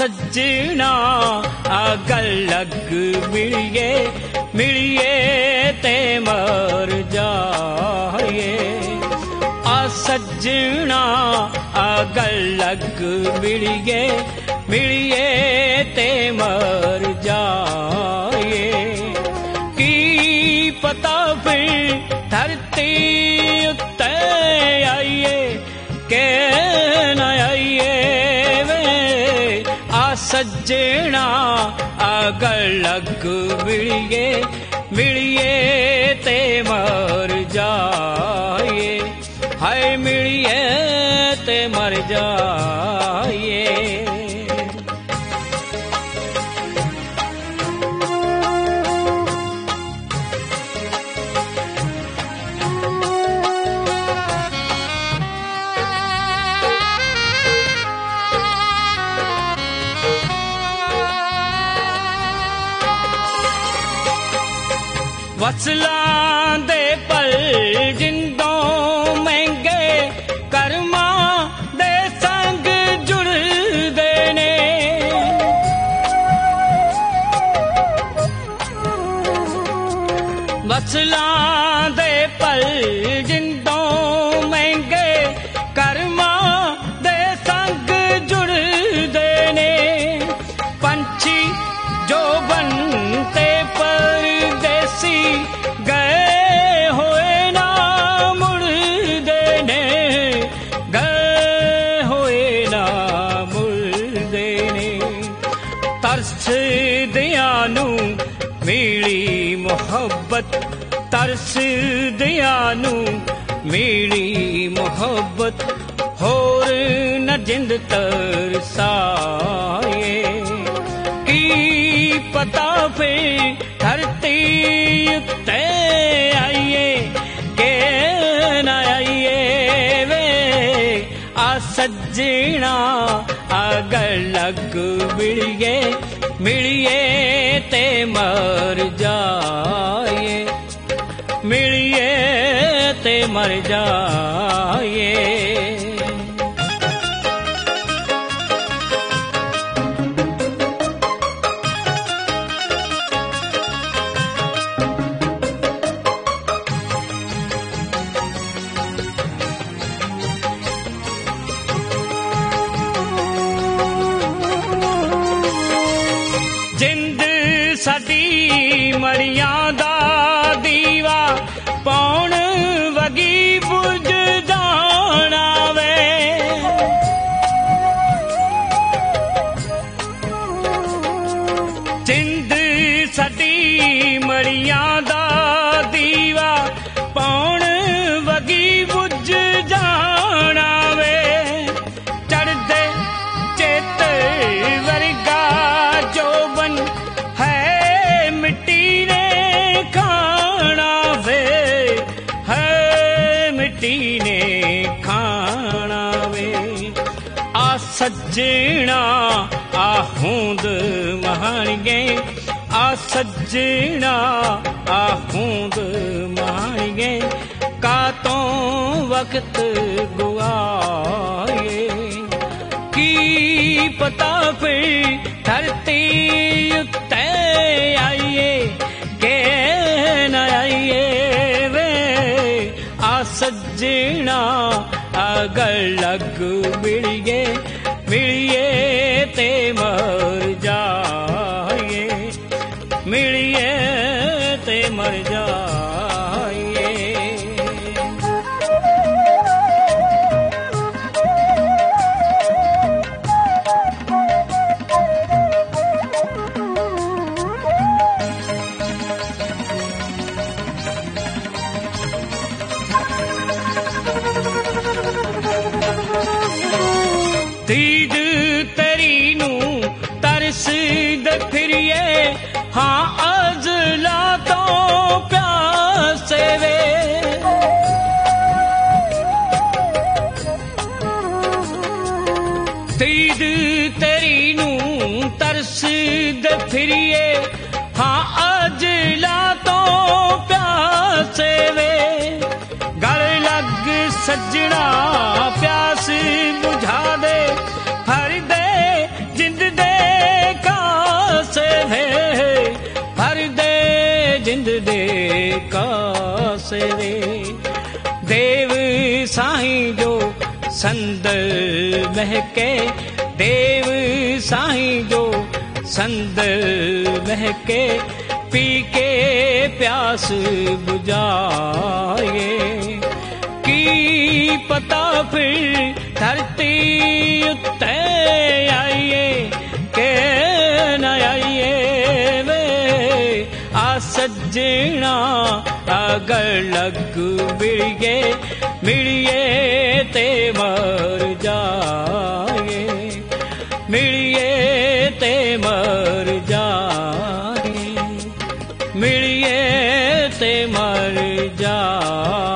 ਸੱਜਣਾ ਆ ਗੱਲ ਲੱਗ ਮਿਲੀਏ ਮਿਲੀਏ ਤੇ ਮਰ ਜਾਈਏ। ਆ ਸੱਜਣਾ ਆ ਗੱਲ ਲੱਗ ਮਿਲੀਏ ਮਿਲੀਏ ਤੇ ਮਰ ਜਾਈਏ। ਕੀ ਪਤਾ ਫਿਰ ਧਰਤੀ ਉੱਤੇ ਆਈਏ ਕਿ ਨਾ ਆਈਏ ਵੇ। ਆ ਸੱਜਣਾ ਆ ਗੱਲ ਲੱਗ ਮਿਲੀਏ ਮਿਲੀਏ ਤੇ ਮਰ ਜਾਈਏ। ਹਾਏ ਮਿਲੀਏ ਤੇ ਮਰ ਜਾਈਏ। ਵਸਲਾਂ ਦੇ ਪਲ ਜਿੰਦੋਂ ਮਹਿੰਗੇ ਕਰਮਾਂ ਦੇ ਸੰਗ ਜੁੜਦੇ ਨੇ। ਵਸਲਾਂ ਦੇ ਪਲ ਜਿੰਦੋਂ ਮਹਿੰਗੇ ਕਰਮਾਂ ਦੇ ਸੰਗ ਜੁੜਦੇ ਨੇ। ਪੰਛੀ ਜੋ ਬਨ ਤੇ ਪਰਦੇਸੀ ਗਏ ਹੋਏ ਨਾ ਮੁੜਦੇ ਨੇ। ਗਏ ਹੋਏ ਨਾ ਮੁੜਦੇ ਨੇ। ਤਰਸਦਿਆਂ ਨੂੰ ਮਿਲੀ ਮੁਹੱਬਤ ਤਰਸਦਿਆਂ ਨੂੰ ਮਿਲੀ ਮੁਹੱਬਤ ਹੋਰ ਨ ਜਿੰਦ ਤਰਸਾਏ। ਕੀ ਪਤਾ ਫਿਰ ਧਰਤੀ ਉੱਤੇ ਆਈਏ ਕਿ ਨਾ ਆਈਏ ਵੇ। ਆ ਸੱਜਣਾ ਆ ਗੱਲ ਲੱਗ ਮਿਲੀਏ ਮਿਲੀਏ ਤੇ ਮਰ ਜਾਈਏ। ਮਿਲੀਏ ਤੇ ਮਰ ਜਾਈਏ। ਜਿੰਦ ਸਾਡੀ ਮੜੀਆਂ ਦਾ ਦੀਵਾ ਪਾਉਣ ਵਗੀ ਬੁਝ ਜਾਣਾ ਵੇ। ਜਿੰਦ ਸਾਡੀ ਮੜੀਆਂ ਦਾ ਦੀਵਾ ਪਾਉਣ ਵਗੀ ਬੁਝ ਜਾਣਾ ਵੇ। ਚੜ੍ਹਦੇ ਚੇਤ ਵਰਗਾ ਜੋਬਨ ਹੈ ਮਿੱਟੀ ਨੇ ਖਾਣਾ ਵੇ। ਹੈ ਮਿੱਟੀ ਨੇ ਖਾਣਾ ਵੇ। ਆ ਸੱਜਣਾ ਆ ਹੋਂਦ ਮਾਣਗੇ ਆ ਸੱਜਣਾ ਆ ਹੋਂਦ ਮਾਣਗੇ। ਕਾਤੋਂ ਵਕਤ ਗੁਆਏ। ਕੀ ਪਤਾ ਫਿਰ ਧਰਤੀ ਉੱਤੇ ਆਈਏ ਕਿ ਨਾ ਆਈਏ ਵੇ। ਆ ਸੱਜਣਾ ਆ ਗੱਲ ਲੱਗ ਮਿਲੀਏ ਮਿਲੀਏ ਤੇ ਮਰ ਜਾਈਏ। ਮਿਲੀਏ ਤੇ ਮਰ ਜਾਈਏ। ਦੀਦ ਤੇਰੀ ਨੂੰ ਤਰਸਦੇ ਫਿਰੀਏ ਹਾਂ ਅਜ਼ਲਾਂ ਤੋਂ ਪਿਆਸੇ ਵੇ। ਦੀਦ ਤੇਰੀ ਨੂੰ ਤਰਸਦੇ ਫਿਰੀਏ ਹਾਂ ਅਜ਼ਲਾਂ ਤੋਂ ਪਿਆਸੇ ਵੇ। ਗਲ ਲੱਗ ਸੱਜਣਾ ਪਿਆਸ ਬੁਝਾ ਦੇ ਫਰ ਦੇ ਜਿੰਦ ਦੇ संदर महके देव साईं जो संदर महके पी के प्यास बुझाए की पता फिर धरती उत्ते आइए के न आइए वे आ सजना अगर लग मिलिए ते मर जाए मिलिए ते मर जाए मिलिए ते मर जाए।